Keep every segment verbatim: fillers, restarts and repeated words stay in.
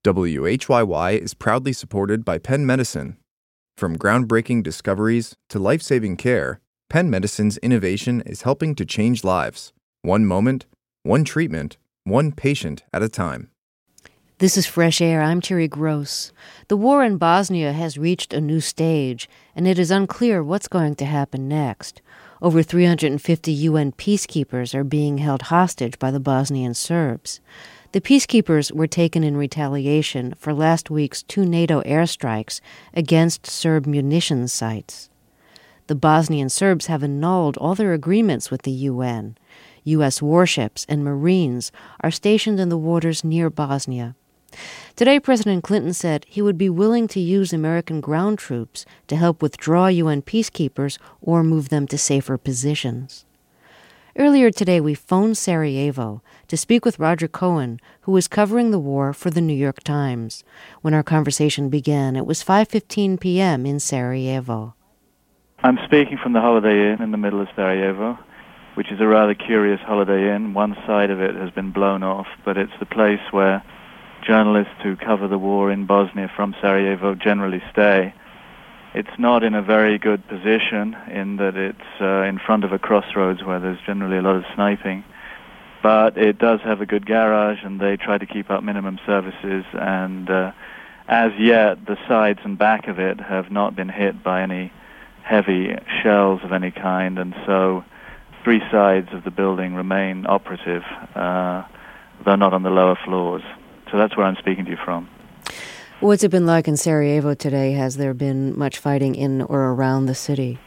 W H Y Y is proudly supported by Penn Medicine. From groundbreaking discoveries to life-saving care, Penn Medicine's innovation is helping to change lives, one moment, one treatment, one patient at a time. This is Fresh Air. I'm Terry Gross. The war in Bosnia has reached a new stage, and it is unclear what's going to happen next. Over three hundred fifty U N peacekeepers are being held hostage by the Bosnian Serbs. The peacekeepers were taken in retaliation for last week's two NATO airstrikes against Serb munitions sites. The Bosnian Serbs have annulled all their agreements with the U N. U S warships and Marines are stationed in the waters near Bosnia. Today, President Clinton said he would be willing to use American ground troops to help withdraw U N peacekeepers or move them to safer positions. Earlier today, we phoned Sarajevo to speak with Roger Cohen, who was covering the war for the New York Times. When our conversation began, it was five fifteen p.m. in Sarajevo. I'm speaking from the Holiday Inn in the middle of Sarajevo, which is a rather curious Holiday Inn. One side of it has been blown off, but it's the place where journalists who cover the war in Bosnia from Sarajevo generally stay. It's not in a very good position in that it's uh, in front of a crossroads where there's generally a lot of sniping, but it does have a good garage and they try to keep up minimum services, and uh, as yet the sides and back of it have not been hit by any heavy shells of any kind, and so three sides of the building remain operative, uh, though not on the lower floors. So that's where I'm speaking to you from. What's it been like in Sarajevo today? Has there been much fighting in or around the city?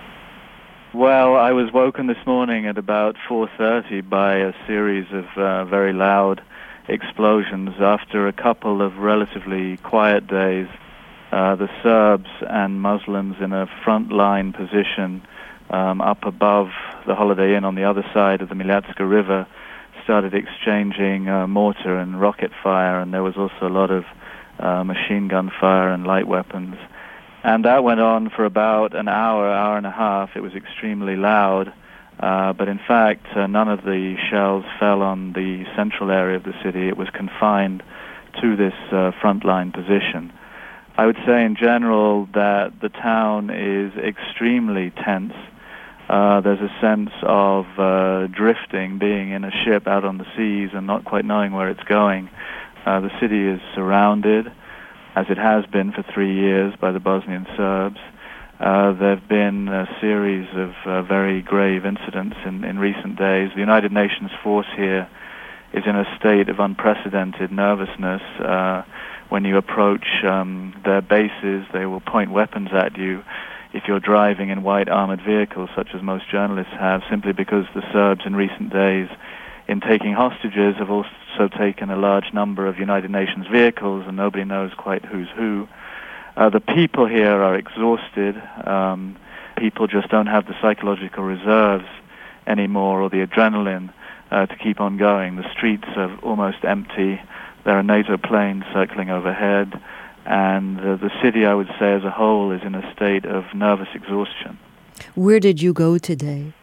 Well, I was woken this morning at about four thirty by a series of uh, very loud explosions. After a couple of relatively quiet days, uh, the Serbs and Muslims in a front-line position um, up above the Holiday Inn on the other side of the Miljacka River started exchanging uh, mortar and rocket fire, and there was also a lot of uh, machine gun fire and light weapons. And that went on for about an hour, hour and a half. It was extremely loud, uh, but in fact uh, none of the shells fell on the central area of the city. It was confined to this uh, frontline position. I would say in general that the town is extremely tense. Uh, there's a sense of uh, drifting, being in a ship out on the seas and not quite knowing where it's going. Uh, the city is surrounded, as it has been for three years, by the Bosnian Serbs. Uh, there have been a series of uh, very grave incidents in, in recent days. The United Nations force here is in a state of unprecedented nervousness. Uh, when you approach um, their bases, they will point weapons at you if you're driving in white armored vehicles, such as most journalists have, simply because the Serbs in recent days, in taking hostages, have also taken a large number of United Nations vehicles, and nobody knows quite who's who. Uh, the people here are exhausted. Um, people just don't have the psychological reserves anymore, or the adrenaline uh, to keep on going. The streets are almost empty. There are NATO planes circling overhead. And uh, the city, I would say, as a whole, is in a state of nervous exhaustion. Where did you go today?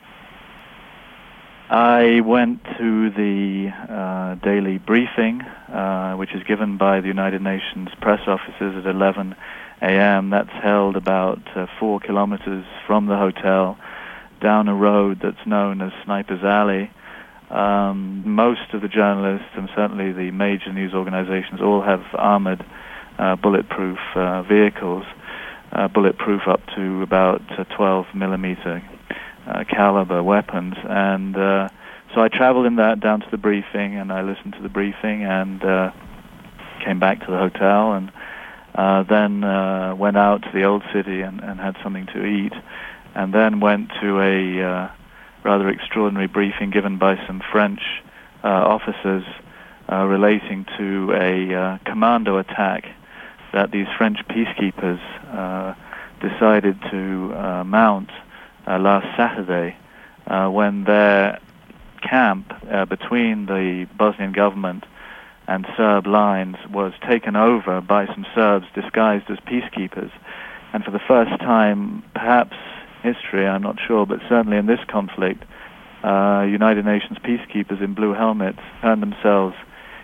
I went to the uh, daily briefing, uh, which is given by the United Nations press officers at eleven a.m. That's held about uh, four kilometers from the hotel, down a road that's known as Sniper's Alley. Um, most of the journalists, and certainly the major news organizations, all have armored Uh, bulletproof uh, vehicles, uh, bulletproof up to about uh, twelve millimeter uh, caliber weapons. And uh, so I traveled in that down to the briefing, and I listened to the briefing, and uh, came back to the hotel, and uh, then uh, went out to the old city and, and had something to eat, and then went to a uh, rather extraordinary briefing given by some French uh, officers uh, relating to a uh, commando attack that these French peacekeepers uh, decided to uh, mount uh, last Saturday uh, when their camp uh, between the Bosnian government and Serb lines was taken over by some Serbs disguised as peacekeepers. And for the first time, perhaps history, I'm not sure, but certainly in this conflict, uh, United Nations peacekeepers in blue helmets turned themselves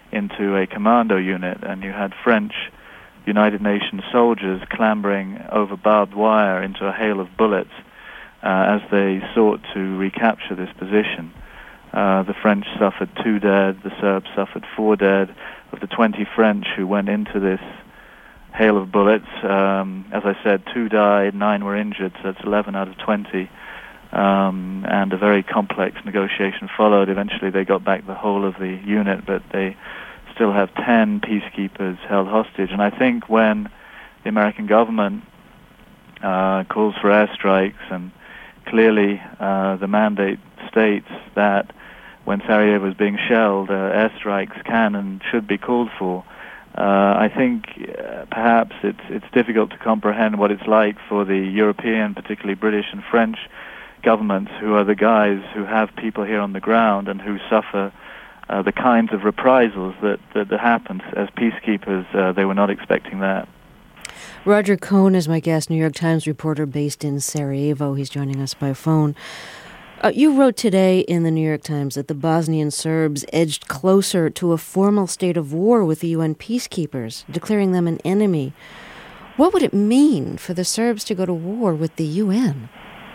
into a commando unit, and you had French United Nations soldiers clambering over barbed wire into a hail of bullets uh, as they sought to recapture this position. Uh, the French suffered two dead, the Serbs suffered four dead. Of the twenty French who went into this hail of bullets, um, as I said, two died, nine were injured, so it's eleven out of twenty. Um, and a very complex negotiation followed. Eventually they got back the whole of the unit, but they still have ten peacekeepers held hostage. And I think when the American government uh, calls for airstrikes, and clearly uh, the mandate states that when Sarajevo is being shelled, uh, airstrikes can and should be called for, uh, I think uh, perhaps it's, it's difficult to comprehend what it's like for the European, particularly British and French governments, who are the guys who have people here on the ground and who suffer Uh, the kinds of reprisals that, that, that happened as peacekeepers. Uh, they were not expecting that. Roger Cohn is my guest, New York Times reporter based in Sarajevo. He's joining us by phone. Uh, you wrote today in the New York Times that the Bosnian Serbs edged closer to a formal state of war with the U N peacekeepers, declaring them an enemy. What would it mean for the Serbs to go to war with the U N?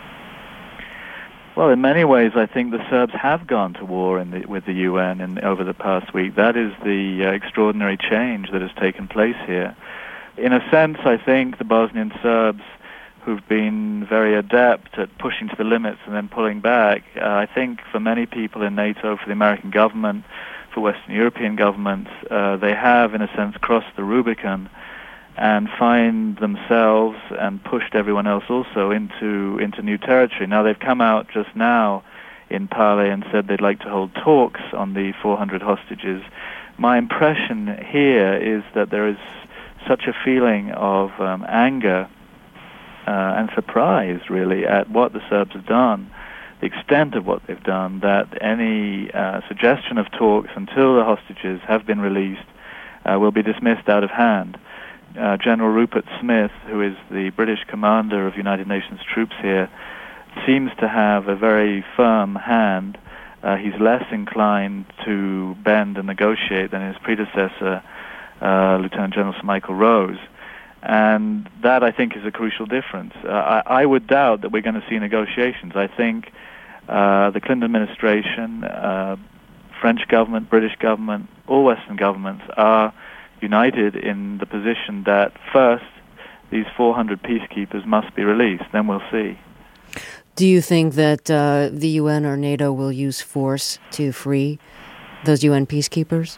Well, in many ways, I think the Serbs have gone to war in the, with the U N in, over the past week. That is the uh, extraordinary change that has taken place here. In a sense, I think the Bosnian Serbs, who've been very adept at pushing to the limits and then pulling back, uh, I think for many people in NATO, for the American government, for Western European governments, uh, they have, in a sense, crossed the Rubicon and find themselves and pushed everyone else also into into new territory. Now, they've come out just now in Pale and said they'd like to hold talks on the four hundred hostages. My impression here is that there is such a feeling of um, anger uh, and surprise, really, at what the Serbs have done, the extent of what they've done, that any uh, suggestion of talks until the hostages have been released uh, will be dismissed out of hand. Uh, General Rupert Smith, who is the British commander of United Nations troops here, seems to have a very firm hand. Uh, he's less inclined to bend and negotiate than his predecessor, uh, Lieutenant General Sir Michael Rose. And that, I think, is a crucial difference. Uh, I, I would doubt that we're going to see negotiations. I think uh, the Clinton administration, uh, French government, British government, all Western governments are united in the position that first these four hundred peacekeepers must be released. Then we'll see. Do you think that uh, the U N or NATO will use force to free those U N peacekeepers?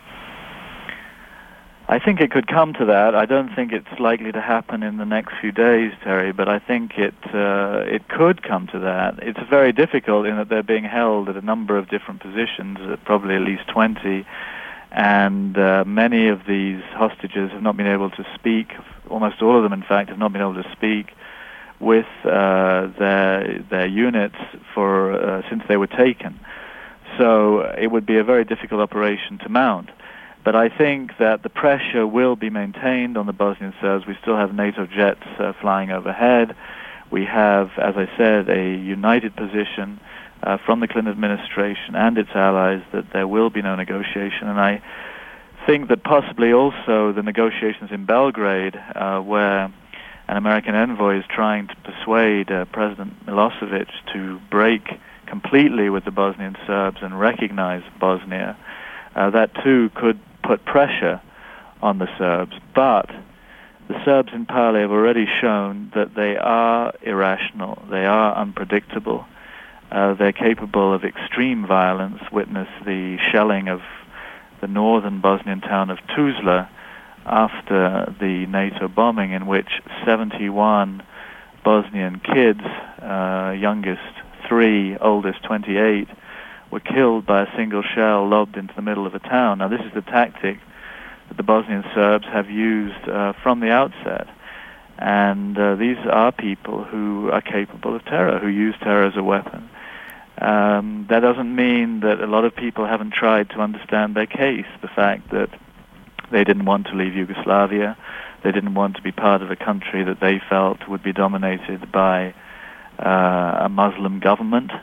I think it could come to that. I don't think it's likely to happen in the next few days, Terry, but I think it uh, it could come to that. It's very difficult in that they're being held at a number of different positions, at probably at least twenty, and uh, many of these hostages have not been able to speak. Almost all of them, in fact, have not been able to speak with uh, their their units for uh, since they were taken. So it would be a very difficult operation to mount. But I think that the pressure will be maintained on the Bosnian Serbs. We still have NATO jets uh, flying overhead. We have, as I said, a united position uh, from the Clinton administration and its allies that there will be no negotiation. And I think that possibly also the negotiations in Belgrade, uh, where an American envoy is trying to persuade uh, President Milosevic to break completely with the Bosnian Serbs and recognize Bosnia, uh, that too could put pressure on the Serbs. But the Serbs in Pale have already shown that they are irrational, they are unpredictable, uh, they're capable of extreme violence. Witness the shelling of the northern Bosnian town of Tuzla after the NATO bombing, in which seventy-one Bosnian kids, uh, youngest three, oldest twenty-eight, were killed by a single shell lobbed into the middle of a town. Now, this is the tactic that the Bosnian Serbs have used uh, from the outset. And uh, these are people who are capable of terror, who use terror as a weapon. Um, that doesn't mean that a lot of people haven't tried to understand their case. The fact that they didn't want to leave Yugoslavia, they didn't want to be part of a country that they felt would be dominated by uh, a Muslim government,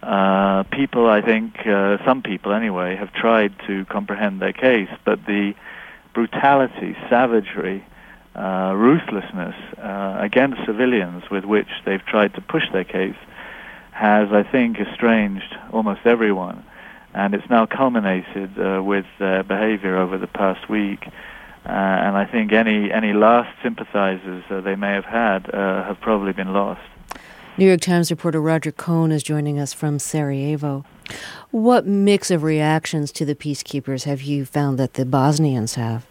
Uh, people, I think, uh, some people anyway, have tried to comprehend their case, but the brutality, savagery, uh, ruthlessness uh, against civilians with which they've tried to push their case has, I think, estranged almost everyone. And it's now culminated uh, with their behavior over the past week. Uh, and I think any, any last sympathizers uh, they may have had uh, have probably been lost. New York Times reporter Roger Cohn is joining us from Sarajevo. What mix of reactions to the peacekeepers have you found that the Bosnians have?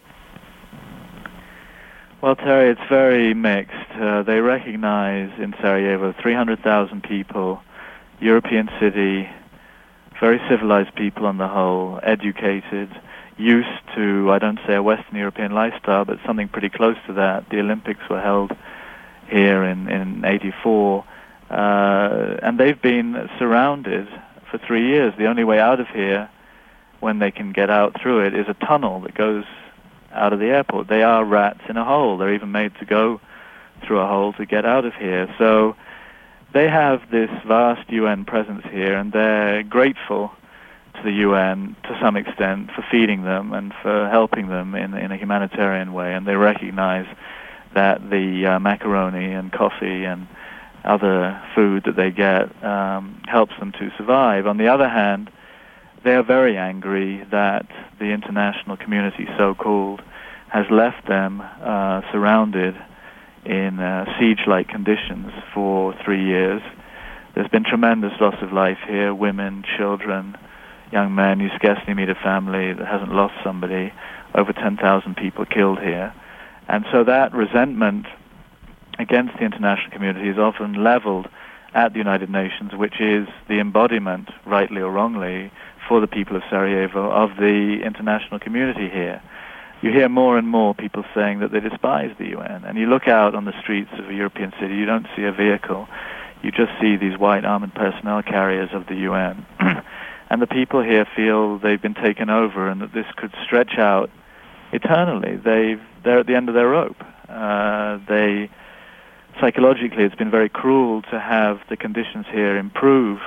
Well, Terry, it's very mixed. Uh, they recognize in Sarajevo three hundred thousand people, European city, very civilized people on the whole, educated, used to, I don't say a Western European lifestyle, but something pretty close to that. The Olympics were held here in, in eighty-four. Uh, and they've been surrounded for three years. The only way out of here, when they can get out through it, is a tunnel that goes out of the airport. They are rats in a hole. They're even made to go through a hole to get out of here. So they have this vast U N presence here, and they're grateful to the U N to some extent for feeding them and for helping them in, in a humanitarian way. And they recognize that the uh, macaroni and coffee and other food that they get um, helps them to survive. On the other hand, they are very angry that the international community, so-called, has left them uh, surrounded in uh, siege-like conditions for three years. There's been tremendous loss of life here, women, children, young men. You scarcely meet a family that hasn't lost somebody. Over ten thousand people killed here. And so that resentment against the international community is often leveled at the United Nations, which is the embodiment, rightly or wrongly, for the people of Sarajevo, of the international community here. You hear more and more people saying that they despise the U N. And you look out on the streets of a European city, you don't see a vehicle. You just see these white armored personnel carriers of the U N. And the people here feel they've been taken over and that this could stretch out eternally. They've, they're at the end of their rope. Uh, they... Psychologically, it's been very cruel to have the conditions here improve,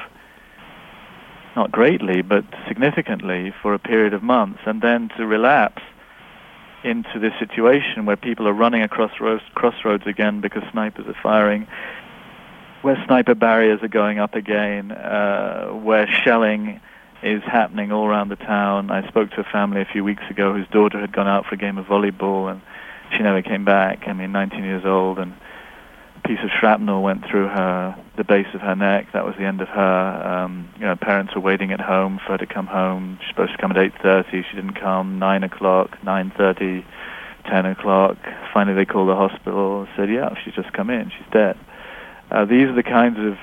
not greatly, but significantly for a period of months, and then to relapse into this situation where people are running across roads, crossroads again because snipers are firing, where sniper barriers are going up again, uh, where shelling is happening all around the town. I spoke to a family a few weeks ago whose daughter had gone out for a game of volleyball, and she never came back. I mean, nineteen years old, and piece of shrapnel went through her, the base of her neck. That was the end of her. Um, you know, parents were waiting at home for her to come home. She's supposed to come at eight thirty. She didn't come. nine o'clock, nine thirty, ten o'clock. Finally, they called the hospital. Said, yeah, she's just come in. She's dead. Uh, these are the kinds of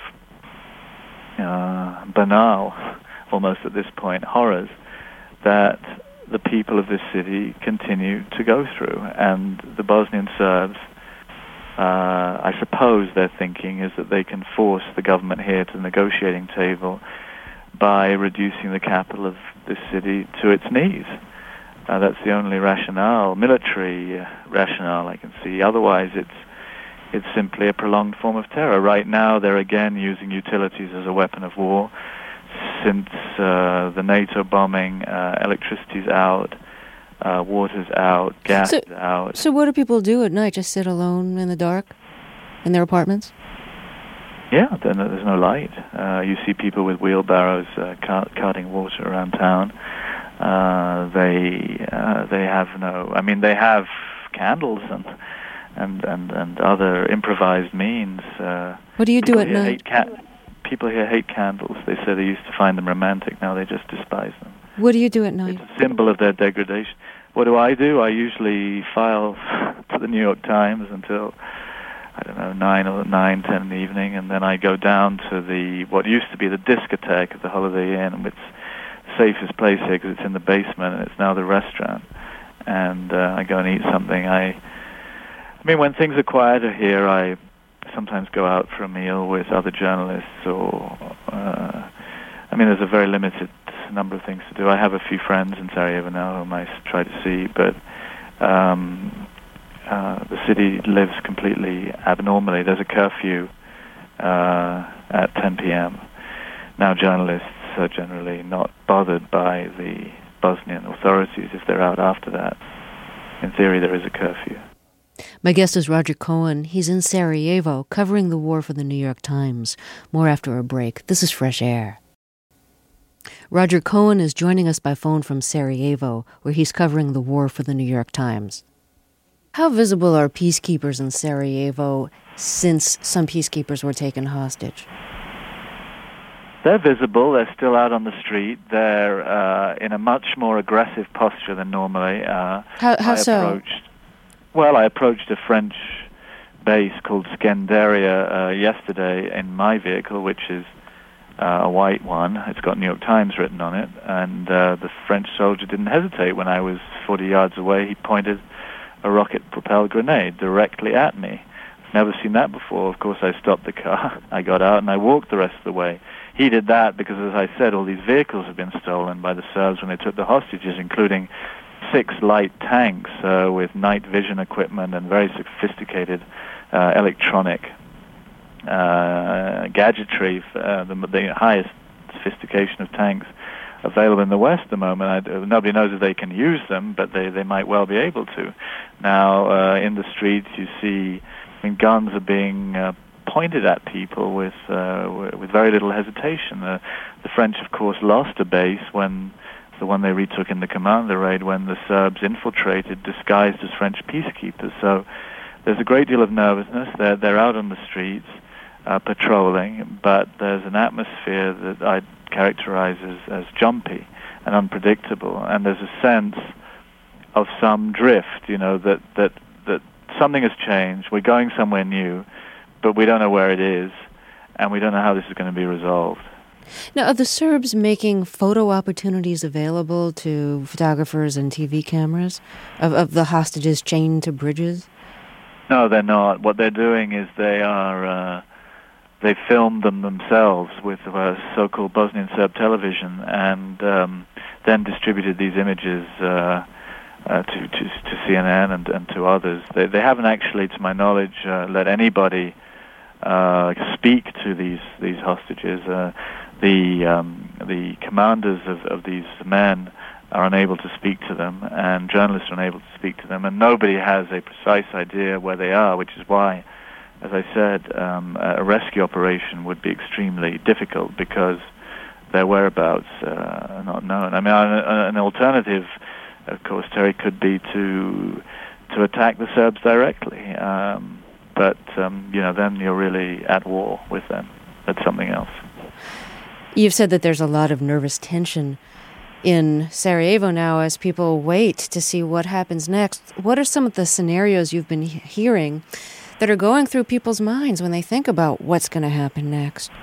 uh, banal, almost at this point, horrors that the people of this city continue to go through. And the Bosnian Serbs, Uh, I suppose their thinking is that they can force the government here to the negotiating table by reducing the capital of this city to its knees. Uh, that's the only rationale, military uh, rationale I can see. Otherwise, it's it's simply a prolonged form of terror. Right now, they're again using utilities as a weapon of war. Since uh, the NATO bombing, uh, electricity's out. Uh, water's out, gas so, is out. So what do people do at night? Just sit alone in the dark in their apartments? Yeah, there's no light. Uh, you see people with wheelbarrows uh, cart- carting water around town. Uh, they uh, they have no... I mean, they have candles and and, and, and other improvised means. Uh, what do you do at night? Hate ca- people here hate candles. They say they used to find them romantic. Now they just despise them. What do you do at night? It's a symbol of their degradation. What do I do? I usually file to the New York Times until, I don't know, nine or nine, ten in the evening, and then I go down to the what used to be the discotheque of the Holiday Inn, which is the safest place here because it's in the basement, and it's now the restaurant. And uh, I go and eat something. I, I mean, when things are quieter here, I sometimes go out for a meal with other journalists, or uh, I mean, there's a very limited number of things to do. I have a few friends in Sarajevo now whom I try to see, but um, uh, the city lives completely abnormally. There's a curfew uh, at ten p.m. now journalists are generally not bothered by the Bosnian authorities if they're out after that. In theory, there is a curfew. My guest is Roger Cohen. He's in Sarajevo, covering the war for the New York Times. More after a break. This is Fresh Air. Roger Cohen is joining us by phone from Sarajevo, where he's covering the war for the New York Times. How visible are peacekeepers in Sarajevo since some peacekeepers were taken hostage? They're visible. They're still out on the street. They're uh, in a much more aggressive posture than normally. Uh, how how I so? Approached, well, I approached a French base called Scandaria uh, yesterday in my vehicle, which is uh, a white one. It's got New York Times written on it. And uh, the French soldier didn't hesitate. When I was forty yards away, he pointed a rocket-propelled grenade directly at me. Never seen that before. Of course, I stopped the car. I got out and I walked the rest of the way. He did that because, as I said, all these vehicles had been stolen by the Serbs when they took the hostages, including six light tanks uh, with night vision equipment and very sophisticated uh, electronic uh, gadgetry, uh, the, the highest sophistication of tanks available in the West at the moment. I, nobody knows if they can use them, but they, they might well be able to. Now, uh, in the streets, you see I mean, guns are being uh, pointed at people with uh, with very little hesitation. Uh, the French, of course, lost a base when the one they retook in the Commander raid when the Serbs infiltrated, disguised as French peacekeepers. So there's a great deal of nervousness. They're they're out on the streets uh, patrolling, but there's an atmosphere that I'd characterize as, as jumpy and unpredictable. And there's a sense of some drift, you know, that that that something has changed. We're going somewhere new, but we don't know where it is, and we don't know how this is going to be resolved. Now, are the Serbs making photo opportunities available to photographers and T V cameras of, of the hostages chained to bridges? No, they're not. What they're doing is they are, uh, they filmed them themselves with uh, so-called Bosnian Serb television and um, then distributed these images uh, uh, to, to, to C N N and, and to others. They, they haven't actually, to my knowledge, uh, let anybody uh, speak to these, these hostages. Uh, The um, the commanders of, of these men are unable to speak to them, and journalists are unable to speak to them, and nobody has a precise idea where they are, which is why, as I said, um, a rescue operation would be extremely difficult because their whereabouts uh, are not known. I mean, an, an alternative, of course, Terry, could be to to attack the Serbs directly, um, but um, you know, then you're really at war with them. That's something else. You've said that there's a lot of nervous tension in Sarajevo now as people wait to see what happens next. What are some of the scenarios you've been he- hearing that are going through people's minds when they think about what's going to happen next?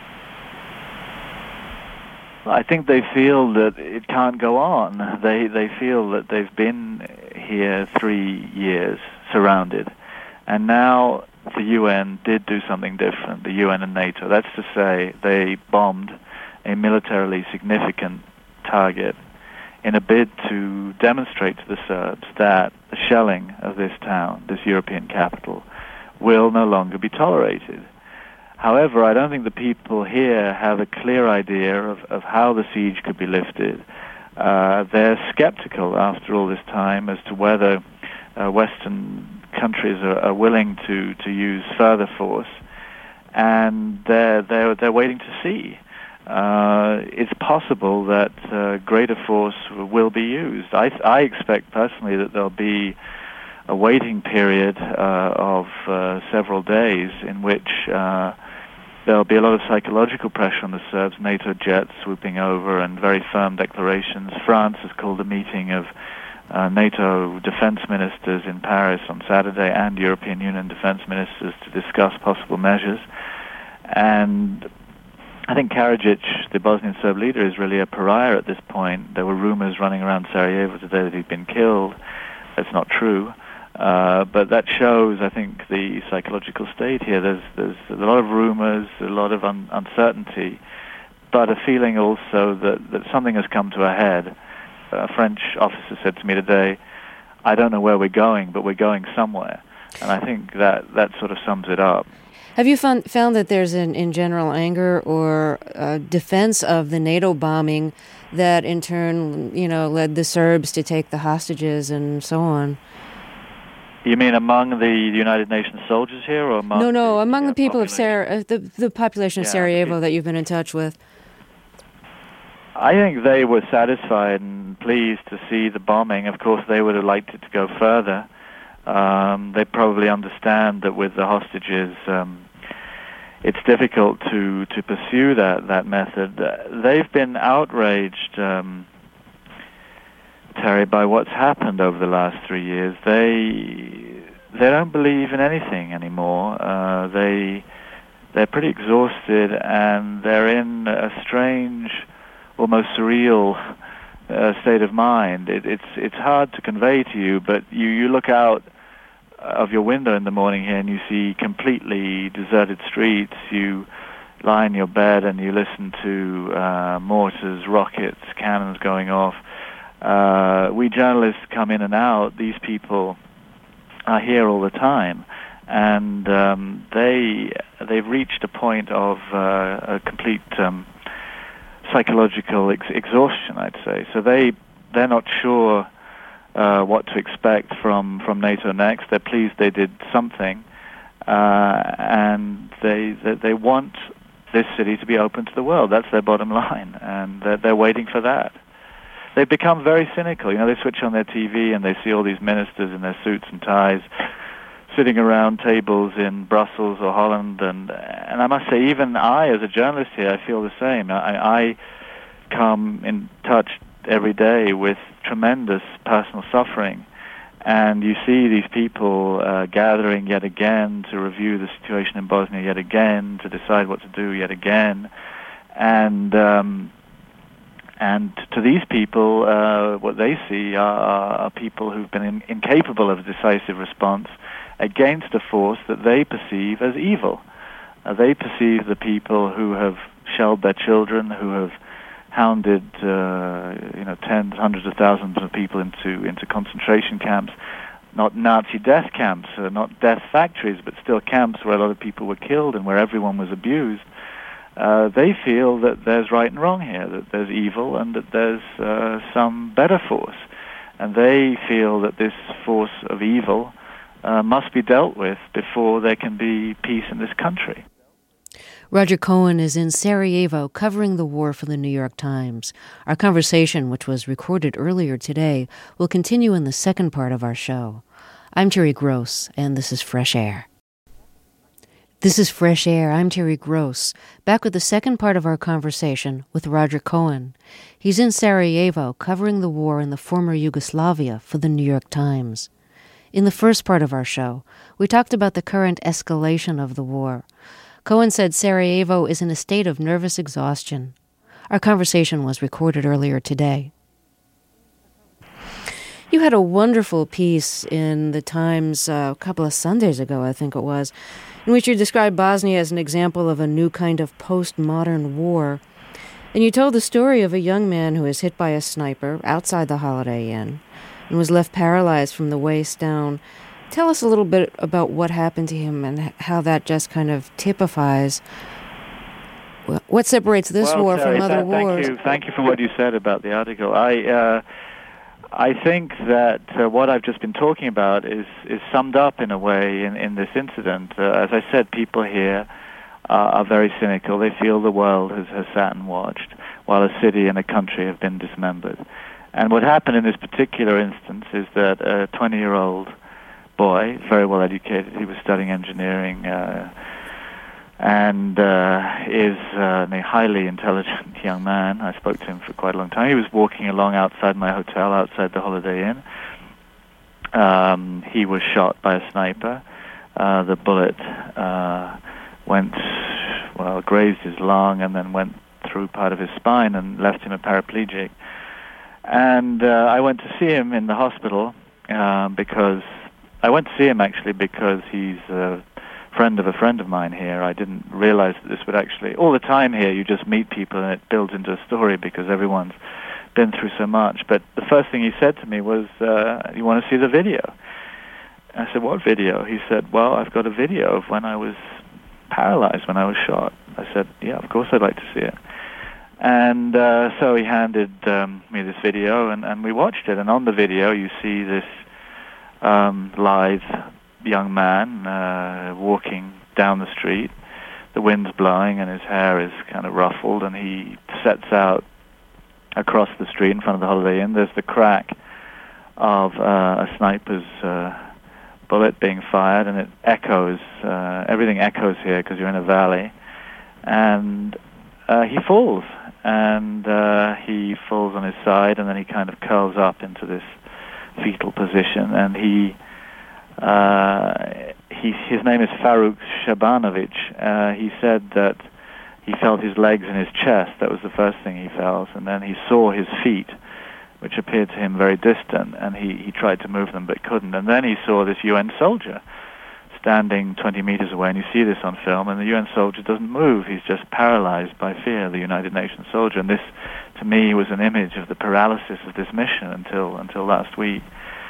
I think they feel that it can't go on. They they feel that they've been here three years surrounded, and now the U N did do something different, the U N and NATO. That's to say, they bombed a militarily significant target in a bid to demonstrate to the Serbs that the shelling of this town, this European capital, will no longer be tolerated. However, I don't think the people here have a clear idea of, of how the siege could be lifted. Uh, they're skeptical after all this time as to whether uh, Western countries are, are willing to, to use further force, and they're, they're, they're waiting to see. Uh, it's possible that uh, greater force will be used. I, I expect personally that there'll be a waiting period uh, of uh, several days in which uh, there'll be a lot of psychological pressure on the Serbs, NATO jets swooping over and very firm declarations. France has called a meeting of uh, NATO defense ministers in Paris on Saturday and European Union defense ministers to discuss possible measures. And I think Karadzic, the Bosnian Serb leader, is really a pariah at this point. There were rumors running around Sarajevo today that he'd been killed. That's not true. Uh, but that shows, I think, the psychological state here. There's there's a lot of rumors, a lot of un- uncertainty, but a feeling also that, that something has come to a head. A French officer said to me today, I don't know where we're going, but we're going somewhere. And I think that, that sort of sums it up. Have you found, found that there's an in general anger or uh, defense of the NATO bombing that in turn, you know, led the Serbs to take the hostages and so on? You mean among the United Nations soldiers here, or among no, no, the, among uh, the people population? of Sar- uh, the the population of Yeah, Sarajevo the, that you've been in touch with? I think they were satisfied and pleased to see the bombing. Of course, they would have liked it to go further. Um, they probably understand that with the hostages, um, it's difficult to, to pursue that, that method. Uh, they've been outraged, um, Terry, by what's happened over the last three years. They they don't believe in anything anymore. Uh, they they're pretty exhausted, and they're in a strange, almost surreal uh, state of mind. It, it's it's hard to convey to you, but you, you look out of your window in the morning here and you see completely deserted streets. You lie in your bed and you listen to uh, mortars, rockets, cannons going off. Uh, we journalists come in and out. These people are here all the time, and um, they they've reached a point of uh, a complete um, psychological ex- exhaustion, I'd say. So they they're not sure uh, what to expect from, from NATO next. They're pleased they did something, uh, and they, they they want this city to be open to the world. That's their bottom line, and they're, they're waiting for that. They've become very cynical. You know, they switch on their T V and they see all these ministers in their suits and ties sitting around tables in Brussels or Holland, and and I must say, even I, as a journalist here, I feel the same. I, I come in touch every day with tremendous personal suffering, and you see these people uh, gathering yet again to review the situation in Bosnia yet again, to decide what to do yet again, and um, and to these people, uh, what they see are, are people who've been in, incapable of a decisive response against a force that they perceive as evil. Uh, they perceive the people who have shelled their children, who have hounded, uh, you know, tens, hundreds of thousands of people into into concentration camps, not Nazi death camps, uh, not death factories, but still camps where a lot of people were killed and where everyone was abused. Uh, they feel that there's right and wrong here, that there's evil and that there's uh, some better force. And they feel that this force of evil uh, must be dealt with before there can be peace in this country. Roger Cohen is in Sarajevo covering the war for the New York Times. Our conversation, which was recorded earlier today, will continue in the second part of our show. I'm Terry Gross, and this is Fresh Air. This is Fresh Air. I'm Terry Gross, back with the second part of our conversation with Roger Cohen. He's in Sarajevo covering the war in the former Yugoslavia for the New York Times. In the first part of our show, we talked about the current escalation of the war. Cohen said Sarajevo is in a state of nervous exhaustion. Our conversation was recorded earlier today. You had a wonderful piece in the Times uh, a couple of Sundays ago, I think it was, in which you described Bosnia as an example of a new kind of postmodern war. And you told the story of a young man who was hit by a sniper outside the Holiday Inn and was left paralyzed from the waist down. Tell us a little bit about what happened to him and how that just kind of typifies what separates this well, war Terry, from other th- wars. Thank you, thank you for what you said about the article. I uh, I think that uh, what I've just been talking about is, is summed up in a way in, in this incident. Uh, as I said, people here uh, are very cynical. They feel the world has, has sat and watched while a city and a country have been dismembered. And what happened in this particular instance is that a twenty-year-old boy, very well educated, he was studying engineering, uh, and uh, is uh, a highly intelligent young man. I spoke to him for quite a long time. He was walking along outside my hotel, outside the Holiday Inn. Um, he was shot by a sniper. Uh, the bullet uh, went, well, grazed his lung and then went through part of his spine and left him a paraplegic. And uh, I went to see him in the hospital uh, because, I went to see him actually because he's a friend of a friend of mine here. I didn't realize that this would actually, all the time here you just meet people and it builds into a story because everyone's been through so much. But the first thing he said to me was, uh, you want to see the video? I said, what video? He said, well, I've got a video of when I was paralyzed when I was shot. I said, yeah, of course I'd like to see it. And uh, so he handed um, me this video, and, and we watched it. And on the video, you see this um, lithe young man uh, walking down the street. The wind's blowing, and his hair is kind of ruffled, and he sets out across the street in front of the Holiday Inn. There's the crack of uh, a sniper's uh, bullet being fired, and it echoes. Uh, everything echoes here because you're in a valley. And uh, he falls. And uh, he falls on his side, and then he kind of curls up into this fetal position. And he, uh, he his name is Farouk Shabanovich. Uh, he said that he felt his legs in his chest. That was the first thing he felt. And then he saw his feet, which appeared to him very distant, and he, he tried to move them but couldn't. And then he saw this U N soldier standing twenty meters away, and you see this on film, and the U N soldier doesn't move. He's just paralyzed by fear, the United Nations soldier. And this, to me, was an image of the paralysis of this mission until until last week.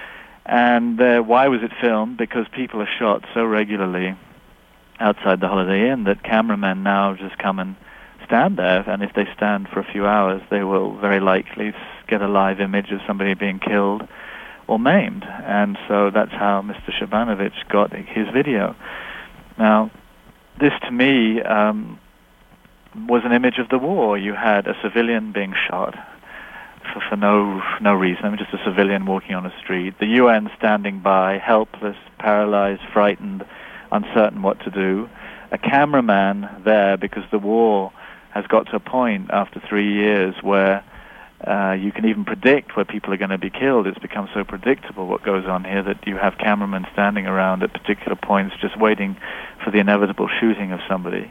And uh, why was it filmed? Because people are shot so regularly outside the Holiday Inn that cameramen now just come and stand there, and if they stand for a few hours, they will very likely get a live image of somebody being killed or maimed. And so that's how Mister Shabanovich got his video. Now, this to me um, was an image of the war. You had a civilian being shot for, for no no reason. I mean, just a civilian walking on a street. The U N standing by, helpless, paralyzed, frightened, uncertain what to do. A cameraman there because the war has got to a point after three years where Uh, you can even predict where people are going to be killed. It's become so predictable what goes on here that you have cameramen standing around at particular points just waiting for the inevitable shooting of somebody.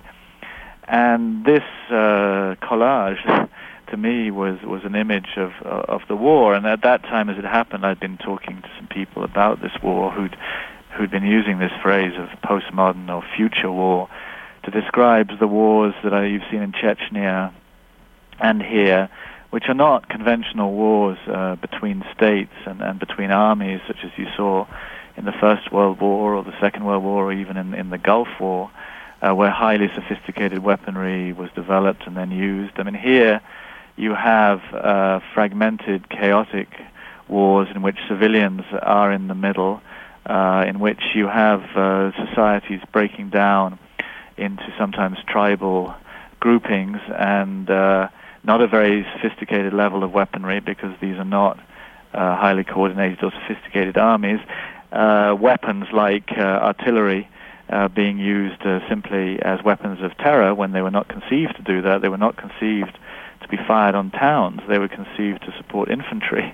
And this uh, collage, to me, was, was an image of, uh, of the war. And at that time, as it happened, I'd been talking to some people about this war who'd, who'd been using this phrase of postmodern or future war to describe the wars that I, you've seen in Chechnya and here, which are not conventional wars uh, between states and, and between armies, such as you saw in the First World War or the Second World War, or even in, in the Gulf War, uh, where highly sophisticated weaponry was developed and then used. I mean, here you have uh, fragmented, chaotic wars in which civilians are in the middle, uh, in which you have uh, societies breaking down into sometimes tribal groupings, and uh, not a very sophisticated level of weaponry, because these are not uh, highly coordinated or sophisticated armies. Uh, weapons like uh, artillery uh, being used uh, simply as weapons of terror when they were not conceived to do that. They were not conceived to be fired on towns. They were conceived to support infantry.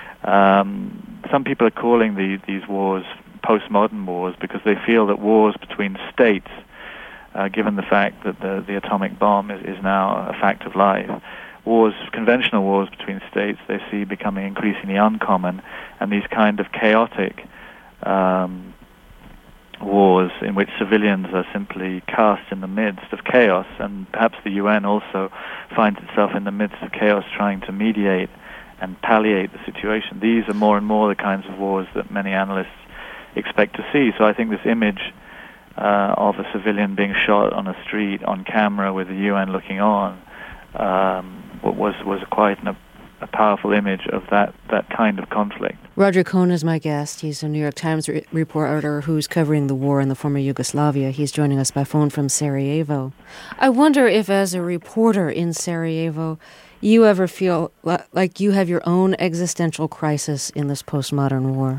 Um, some people are calling the, these wars postmodern wars because they feel that wars between states, uh, given the fact that the, the atomic bomb is, is now a fact of life, wars, conventional wars between states, they see becoming increasingly uncommon, and these kind of chaotic um, wars in which civilians are simply cast in the midst of chaos, and perhaps the U N also finds itself in the midst of chaos trying to mediate and palliate the situation. These are more and more the kinds of wars that many analysts expect to see. So I think this image uh, of a civilian being shot on a street on camera with the U N looking on um, was was quite an, a powerful image of that, that kind of conflict. Roger Cohn is my guest. He's a New York Times re- reporter who's covering the war in the former Yugoslavia. He's joining us by phone from Sarajevo. I wonder if, as a reporter in Sarajevo, you ever feel li- like you have your own existential crisis in this postmodern war?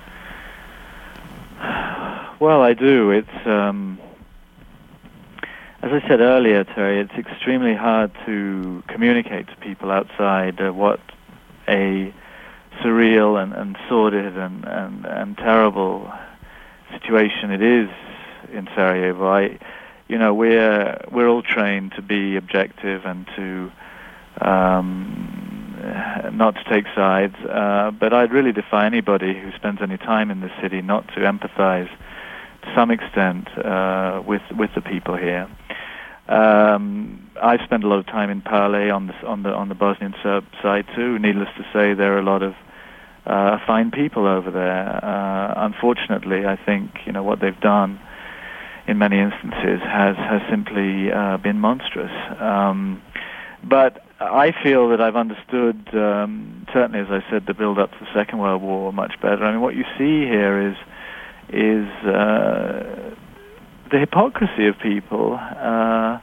Well, I do. It's, um, as I said earlier, Terry, it's extremely hard to communicate to people outside uh, what a surreal and, and sordid and, and, and terrible situation it is in Sarajevo. I, you know, we're we're all trained to be objective and to um, not to take sides, uh, but I'd really defy anybody who spends any time in the city not to empathize to some extent uh, with with the people here. Um, I've spent a lot of time in Pale on the on the on the Bosnian Serb side too. Needless to say, there are a lot of uh, fine people over there. Uh, unfortunately, I think you know what they've done in many instances, has has simply uh, been monstrous. Um, but I feel that I've understood, um, certainly, as I said, the build-up to the Second World War much better. I mean, what you see here is is uh, the hypocrisy of people uh,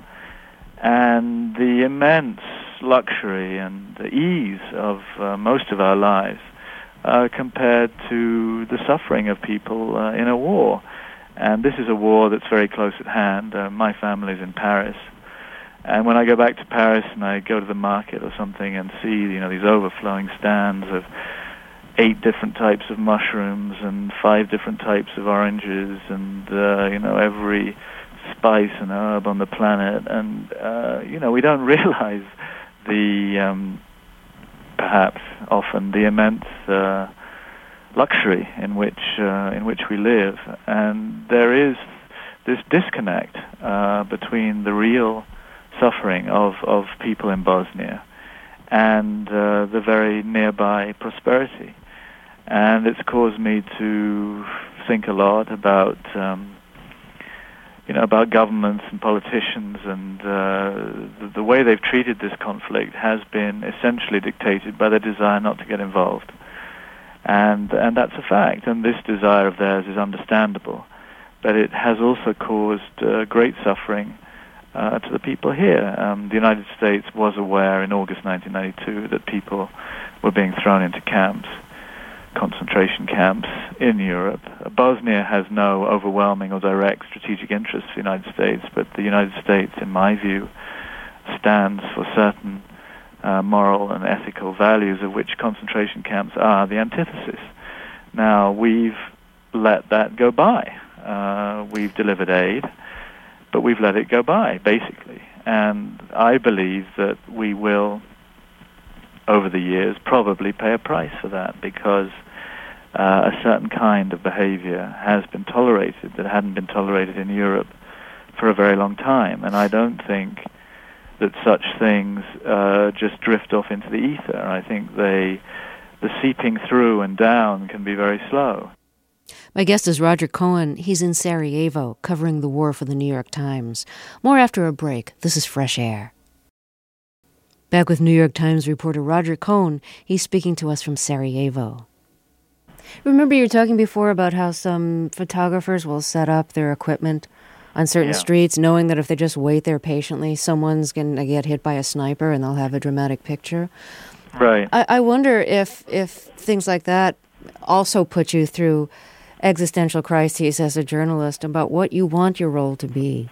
and the immense luxury and the ease of uh, most of our lives uh, compared to the suffering of people uh, in a war. And this is a war that's very close at hand. Uh, my family's in Paris. And when I go back to Paris and I go to the market or something and see, you know, these overflowing stands of eight different types of mushrooms and five different types of oranges and, uh, you know, every spice and herb on the planet. And, uh, you know, we don't realize the, um, perhaps often, the immense uh, luxury in which, uh, in which we live. And there is this disconnect uh, between the real suffering of, of people in Bosnia and uh, the very nearby prosperity. And it's caused me to think a lot about, um, you know, about governments and politicians, and uh, the, the way they've treated this conflict has been essentially dictated by the desire not to get involved. And, and that's a fact, and this desire of theirs is understandable. But it has also caused uh, great suffering Uh, to the people here. Um, the United States was aware in August nineteen ninety-two that people were being thrown into camps, concentration camps in Europe. Uh, Bosnia has no overwhelming or direct strategic interest for the United States, but the United States, in my view, stands for certain uh, moral and ethical values of which concentration camps are the antithesis. Now, we've let that go by. Uh, we've delivered aid, but we've let it go by, basically. And I believe that we will, over the years, probably pay a price for that, because uh, a certain kind of behavior has been tolerated that hadn't been tolerated in Europe for a very long time. And I don't think that such things uh, just drift off into the ether. I think they, the seeping through and down can be very slow. My guest is Roger Cohen. He's in Sarajevo, covering the war for the New York Times. More after a break. This is Fresh Air. Back with New York Times reporter Roger Cohen. He's speaking to us from Sarajevo. Remember you were talking before about how some photographers will set up their equipment on certain yeah. streets, knowing that if they just wait there patiently, someone's going to get hit by a sniper and they'll have a dramatic picture. Right. I, I wonder if if things like that also put you through existential crises as a journalist about what you want your role to be.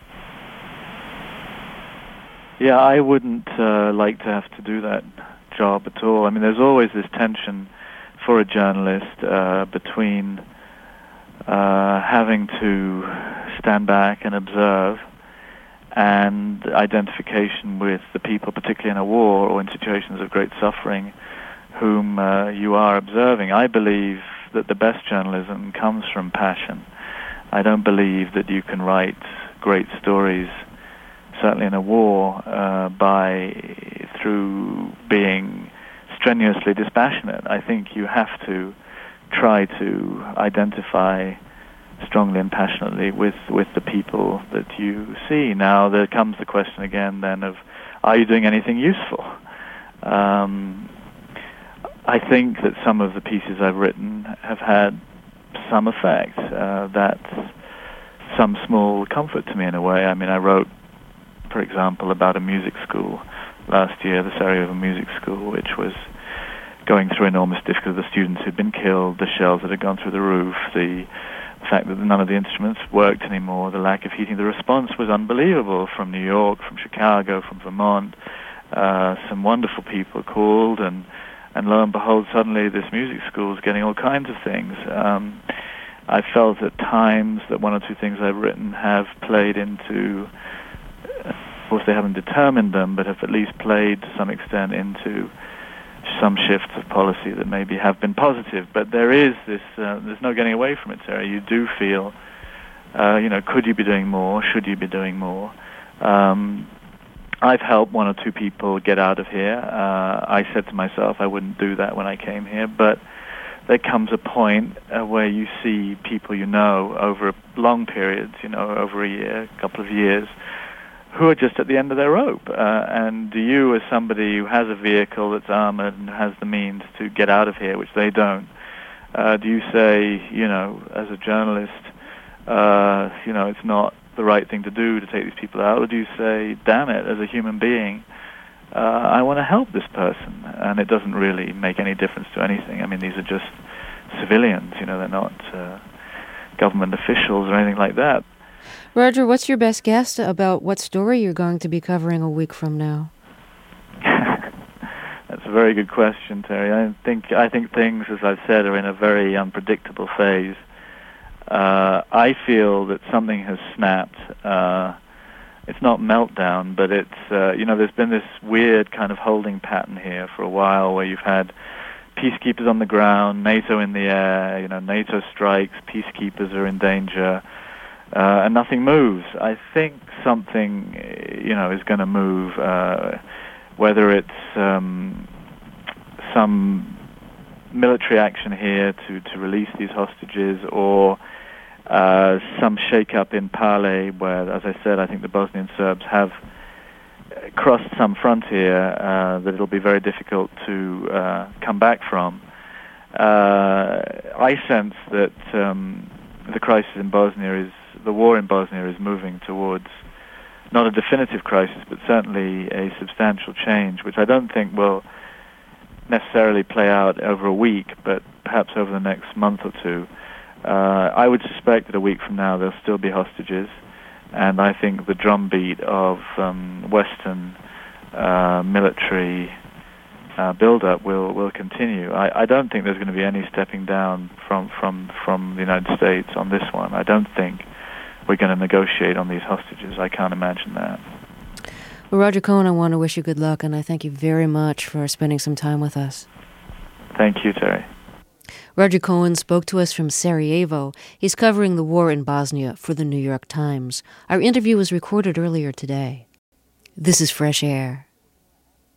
Yeah, I wouldn't uh, like to have to do that job at all. I mean, there's always this tension for a journalist uh, between uh, having to stand back and observe and identification with the people, particularly in a war or in situations of great suffering, whom uh, you are observing. I believe that the best journalism comes from passion. I don't believe that you can write great stories, certainly in a war, uh, by through being strenuously dispassionate. I think you have to try to identify strongly and passionately with, with the people that you see. Now there comes the question again then of, are you doing anything useful? Um, I think that some of the pieces I've written have had some effect. Uh, that's some small comfort to me in a way. I mean, I wrote, for example, about a music school last year, the Sarajevo Music School, which was going through enormous difficulty. The students who'd been killed, the shells that had gone through the roof, the fact that none of the instruments worked anymore, the lack of heating. The response was unbelievable from New York, from Chicago, from Vermont. Uh, some wonderful people called, and And lo and behold, suddenly this music school is getting all kinds of things. Um, I felt at times that one or two things I've written have played into, of course they haven't determined them, but have at least played to some extent into some shifts of policy that maybe have been positive. But there is this, uh, there's no getting away from it, Sarah. You do feel, uh, you know, could you be doing more? Should you be doing more? Um, I've helped one or two people get out of here. Uh, I said to myself I wouldn't do that when I came here, but there comes a point uh, where you see people you know over long periods, you know, over a year, a couple of years, who are just at the end of their rope. Uh, and you, as somebody who has a vehicle that's armored and has the means to get out of here, which they don't, uh, do you say, you know, as a journalist, uh, you know, it's not the right thing to do to take these people out, or do you say, damn it, as a human being, uh, I want to help this person, and it doesn't really make any difference to anything. I mean, these are just civilians, you know, they're not uh, government officials or anything like that. Roger, what's your best guess about what story you're going to be covering a week from now? That's a very good question, Terry. I think I think things, as I've said, are in a very unpredictable phase. Uh, I feel that something has snapped. Uh, it's not meltdown, but it's, uh, you know, there's been this weird kind of holding pattern here for a while where you've had peacekeepers on the ground, NATO in the air, you know, NATO strikes, peacekeepers are in danger, uh, and nothing moves. I think something, you know, is going to move, uh, whether it's um, some military action here to, to release these hostages, or uh, some shake-up in Pale, where, as I said, I think the Bosnian Serbs have crossed some frontier uh, that it'll be very difficult to uh, come back from. Uh, I sense that um, the crisis in Bosnia is, the war in Bosnia is moving towards not a definitive crisis, but certainly a substantial change, which I don't think will necessarily play out over a week, but perhaps over the next month or two. Uh, I would suspect that a week from now there'll still be hostages, and I think the drumbeat of um, Western uh, military uh, build-up will, will continue. I, I don't think there's going to be any stepping down from, from, from the United States on this one. I don't think we're going to negotiate on these hostages. I can't imagine that. Well, Roger Cohen, I want to wish you good luck, and I thank you very much for spending some time with us. Thank you, Terry. Roger Cohen spoke to us from Sarajevo. He's covering the war in Bosnia for the New York Times. Our interview was recorded earlier today. This is Fresh Air.